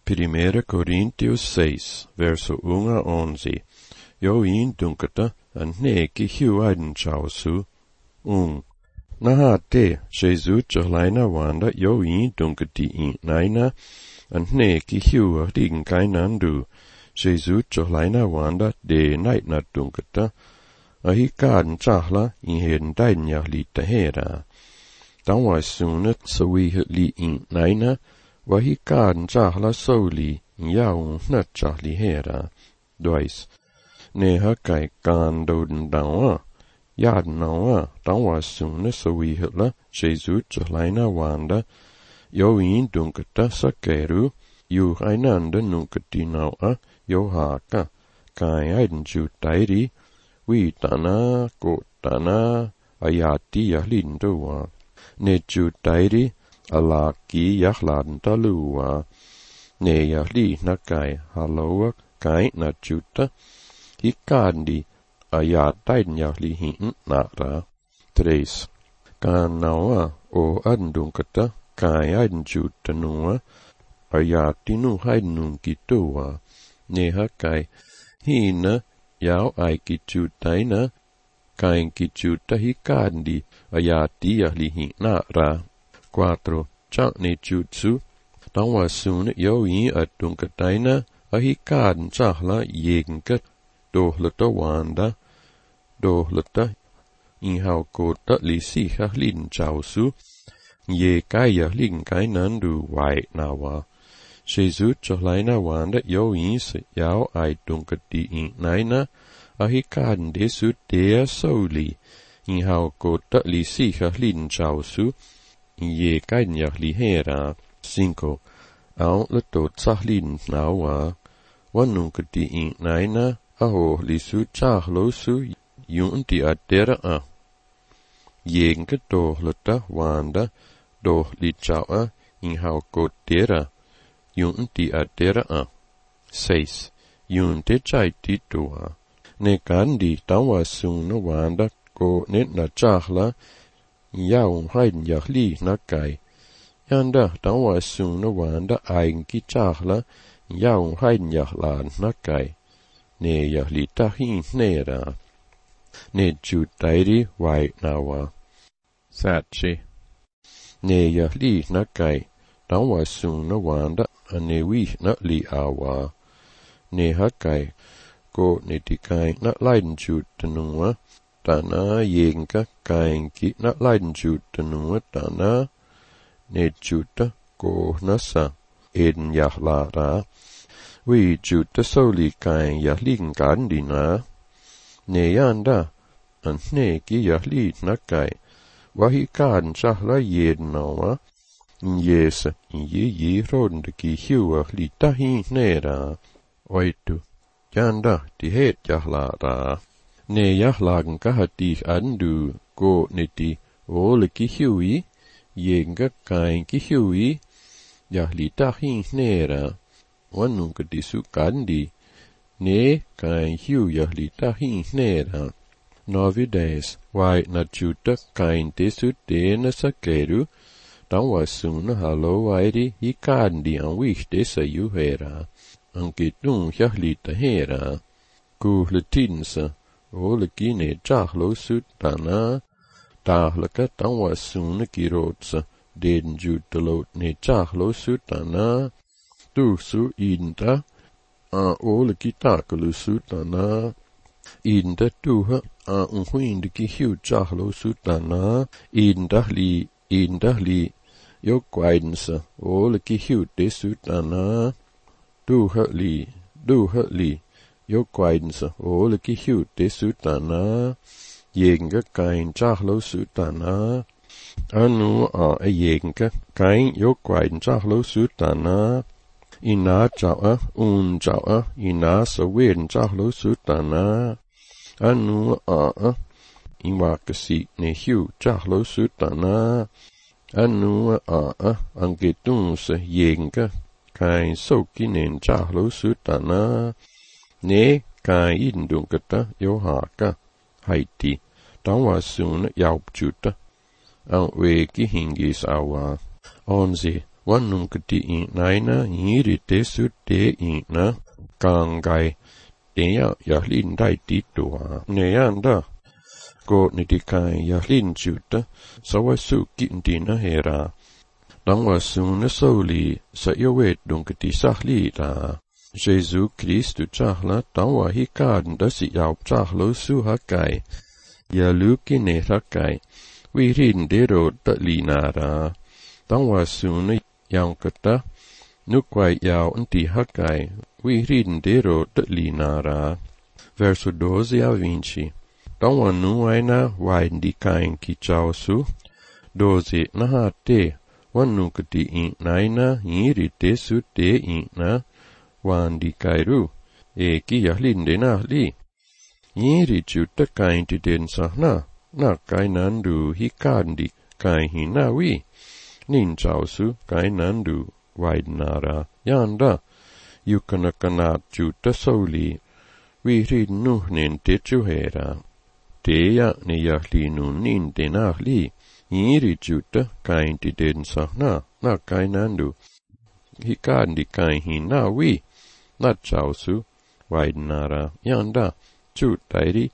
1 Coríntios 6, verso 1 a 11. Join dunkata an neki hiuaiden chausu. Nahate Jesus jolaina wanda join dunkati in naina an neki hiua rinkainandu. Jesus jolaina wanda de night na dunkata. Ahikan chahla in hen dainya lita hera. Tangwa sunet sawi li in naina. Wahikan chahla soli yaung na chahli hera. Dois. Neha kai kan doden dawa. Yad nawa tangwa sunne sawi la Jesus jolaina wanda. Join dunkata sakeru. Yu ainanda nunkati nawa. Yo haka. Kai aiden jutairi. Wi tana ko tana. Ayati yahlindowa. Ne jutairi. Alaki yahlan talua. Ne yahli nakai haloa kai na juta. Hikandi ayatain yahli hin nara. 3. Kanawa o andungkata kai ain juta nua. Ayatinu hainun kitua. Ne hakai hina yao ai kijutaina. Kain kijuta hikandi ayati yahli hin nara. 4. Chakne jutsu. Tangwa sun yoin adunkataina ahikan chahla yengat dohlata wanda dohlata inhao kota lisiha lin chausu ye kaya lin kainandu wai nawa. Jesus jolaina wanda yoin se yao ai dunkati in naina ahikan desu dea soli inhao kota lisiha lin chausu ye kanya lihera. 5. Au leto tsahlin nawa. Wanungkati in naina. Aho lisu tsahlosu yunti adera a. Yenke do leta wanda. Do li chawa in hao kotera. Yunti adera a. 6. Yunte chaiti toa. Ne kandi tawa suna wanda ko net na tsahla. Yaung hain yahli nakai. Yanda tawa suna wanda aing ki chahla. Yaung hain yahlan nakai. Ne yahli tahin nera. Ne jutairi wai nawa. 7. Ne yahli nakai. Tawa suna wanda ane wih na li awa. Ne hakai. Ko ne tikai na lain jutanua. Tana yenka kainki na lain jutanua tana. Ne juta ko nasa en yahlara. Wi juta soli kain yahlin kandina. Ne yanda an ne ki yahli nakai. Wahikan sahla yen nawa. Yes ye ronde ki hiua li tahin nera. Oitu yanda ti het yahlara. Ne yahlagen kahati andu ko neti ole ki hiui. Yenga kain ki hiui. Yahli tahin nera. Wanunka disu kandi. Ne kain hiu yahli tahin nera. 9. Wai na juta kain desu dena sakeru. Tangwa suna halo wairi hikandi an wish desa yuhera. Ankitun yahli tahera. Kuhletinsa. Ole kine chahlo sutana. Tahlaka tangwa suna kirotsa. Den jutalot ne chahlo sutana. Tu su inta. A ole kitakalu sutana. Inta tuha a unhuinde ki hiu chahlo sutana. Inda li. Jokwainsa. Ole ki hiu de sutana. Duha li. Jokwainsa. Ole ki hiu de sutana. Yenga kain chahlo sutana. Anu a yenga kain jokwain chahlo sutana. Ina chawa chawa ina sawen chahlo sutana. Anu a iwakasi ne hiu chahlo sutana. Anu a angetun se yenga kain sokinen chahlo sutana. Ne kain indungata yohaka haiti. Tawa sun yaupchuta. An weki hingis awa. 11. Wannungkati naina iri tesu te ina kangai teya yahlin dai titua neyanda ko nitikai yahlin juta sawasu kintina hera Langwasun soli sa yowet dunkati sahli la Jesu Christu chahla tawa hikad dasi yaw chahlo su hakai yaluki ne hakai wirin dero talinara Langwasun yang kata nukwai yaw anti hakai wirin dero talinara Verso 12 a 20 Tawanu aina waindi kain ki chawsu 12 nahate Wannungkati naina iri tesu te ina wandi kairu eki yahlin denahli iri juta kainti den sahna na kainandu hikandi kaihinawi nin chausu kainandu waidnara yanda yukanakanat juta soli wirin nuhnen techuhera teya ne yahlinun nin denahli Iri juta kainti den sahna na kainandu hikandi kaihinawi na chausu waidnara yanda jutairi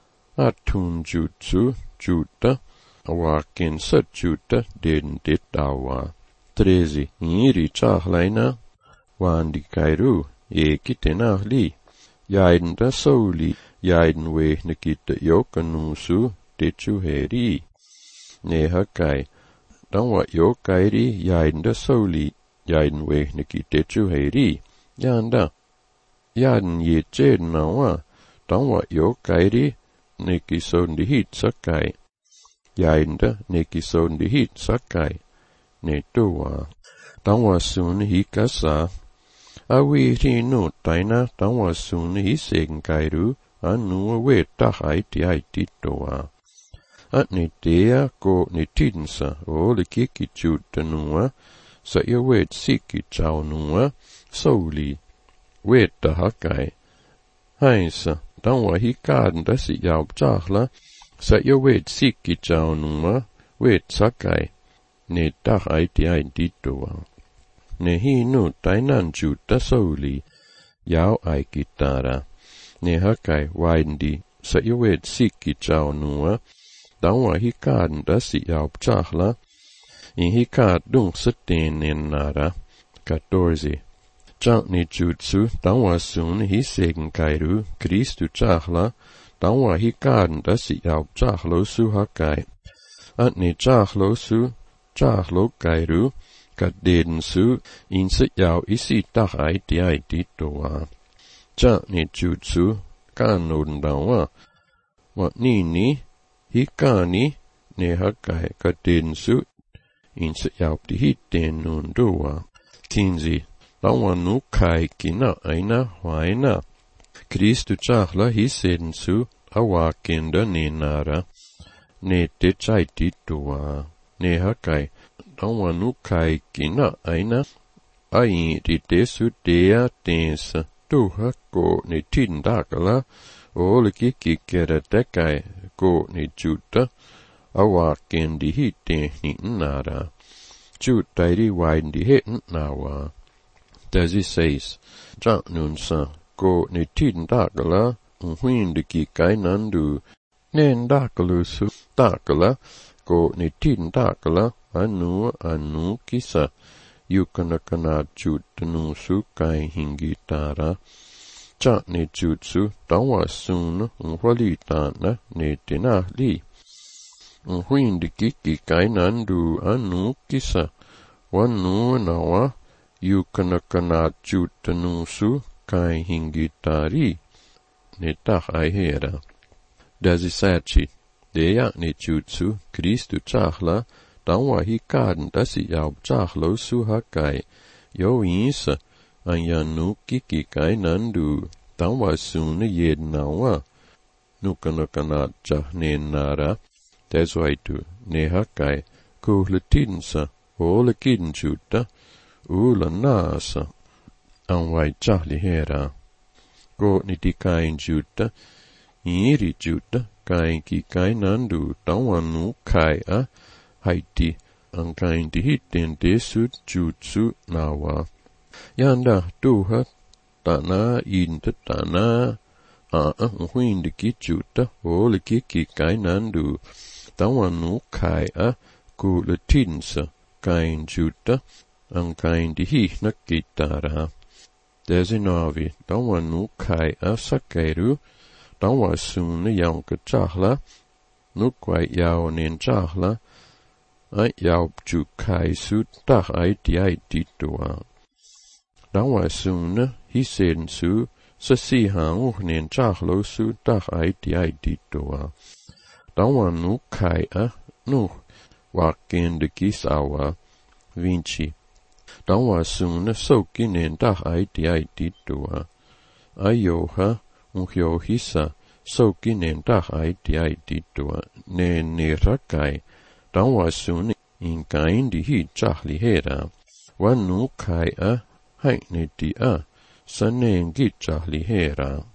atun jutsu juta awaken sat juta den detawa 13 iri chahlaina wandi kairu ekitenahli yaiden da soli yaiden we nikita yokanusu techuheri Ne hakai, tangwa yo kairi yain da soli, yain we nikitechu heri, yanda. Yan ye chen nawa, tangwa yo kairi nikison di hit sakai, yain da nikison di hit sakai, ne towa. Tangwa sun hikasa, awi rinu taina tangwa sun hiseng kairu, anu we tahai ti ai titowa. At nitea ko nitinsa o le kiki chutanua sa ia wet siki chaunua soli wet da hakai haisa tangwa hikad dasi yaw chahla sa ia wet siki chaunua wet sakai ne tahai ti ai ditoa ne hinu tainan chuta soli yaw ai kitara ne hakai waindi sa ia wet siki chaunua Tangwa hikad dasi yaw chahla, in hikad dung satenen nara, 14. Chak ni jutsu, tangwa sun hisegen kairu, Christu chahla, tangwa hikad dasi yaw chahlo su hakai. At ni chahlo su, chahlo kairu, kat den su, in sit yaw isi tahai ti ai titoa. Chak ni jutsu, kanon dawa, wat nini, Hikani ne hakai kadensu in se yaw ti hiten nun doa. 15. Tawanu kai kina aina waina. Christu chahla hisensu awakenda ne nara. Ne te chai titoa. Ne hakai. Tawanu kai kina aina. Ain ritesu dea tensa. Tuha ko ne tindakala. Ole kiki kera tekai. Ko ni juta awaken di hite ni nara jutairi wain di het nawa 16 jak nun sa ko ni tin dakala huin di ki kainandu nen dakalu su dakala ko ni tin dakala anu kisa yukanakana jutanu su kai hingitara Chak ne jutsu tawa sun walita ne tenahli. Huin di kiki kainandu anu kisa. Wanu nawa yukanakana jutanu su kai hingitari. Ne tahai hera. 17. Deya ne jutsu Christu chahla tawa hikad dasi yaw chahlo su hakai. Yo isa. Ayanu kiki kainandu tawa sun yed nawa nukanakana chahnen nara teswaitu ne hakai kuhlatinsa ole kinchuta ula nasa anwai chahli hera ko nitikain juta iri juta kain ki kainandu tawanu kai a haiti ang kain di hitten desut jutsu nawa. Yanda tuha tana inta tana huindi ki juta ole ki kai nandu. Tawan nu kai ku le tinsa kain juta ang kain di hi nakitara. Desinavi tawan nu kai sakeru tawa sunne yanka chahla nu kwai yao nen chahla yao chu kai su tah ai di tua. Tawa sunne hi sen su sa si hang nen chahlo su tah ai di tua. Tawa nu kai nu waken de kisawa vinci. Tawa sunne soki nen tah ai di tua. Ayoha yo hisa soki nen tah ai di tua. Ne rakai tawa sunne in kain di hi chahli hera. Wan nu kai hai ne di sa nen gi chahli hera.